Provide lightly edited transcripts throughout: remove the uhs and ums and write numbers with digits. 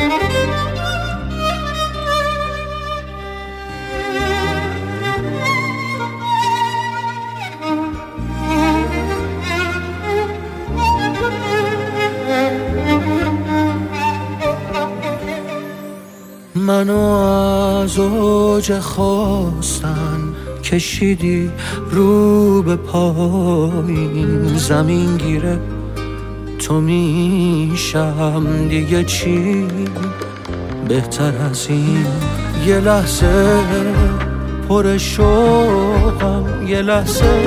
منو از اوج خواستن کشیدی رو به پایین، زمین گیره تو میشم دیگه چی بهتر از این. یه لحظه پر شوقم، یه لحظه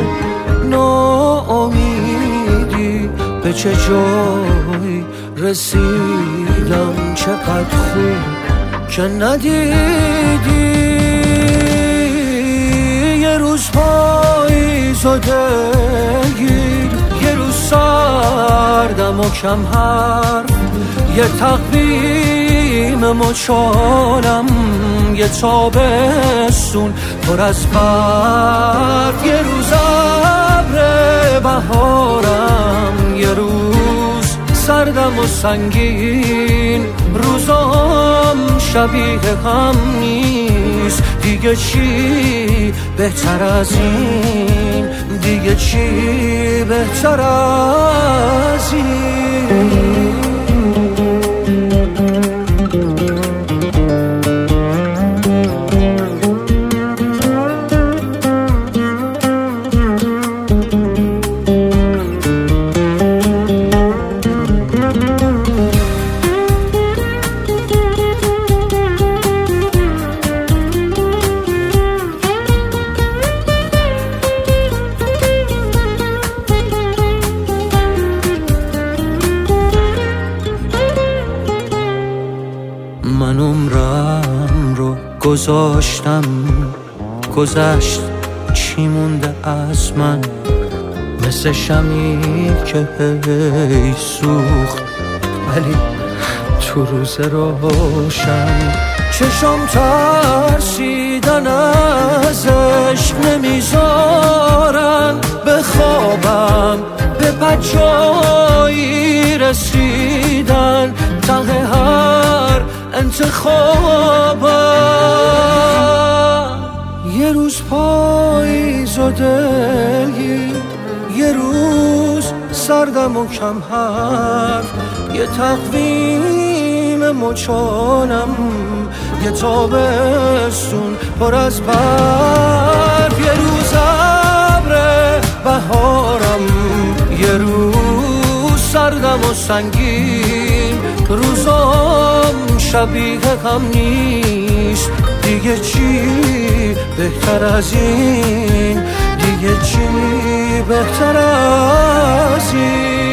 ناامیدی، به چه جایی رسیدم، چقدر خوب که ندیدی. یه روز پاییزو دلگیر، یه روز سردم و کم حرف، یه تقویم مچالم، یه تابستون پر از برف، یه روز ابر بهارم، یه روز سردم و سنگین. روزام شبیه هم نیست، دیگه چی بهتر از این، دیگه چی بهتر از این. من عمرم رو گذاشتم، گذشت چی مونده از من، مثل شمی که هی سوخت ولی تو روز روشن. چشم ترسیدن از عشق نمیذارن بخوابم، به بجایی رسیدن ته هر انتخابم. یه روز پاییز و دلگیر، یه روز سردم و کم حرف، یه تقویم مچالم، یه تابستون پر از برف، یه روز ابر بهارم، یه روز سردم و سنگین. روزام شبیه هم نیست، دیگه چی بهتر از این، دیگه چی بهتر از این.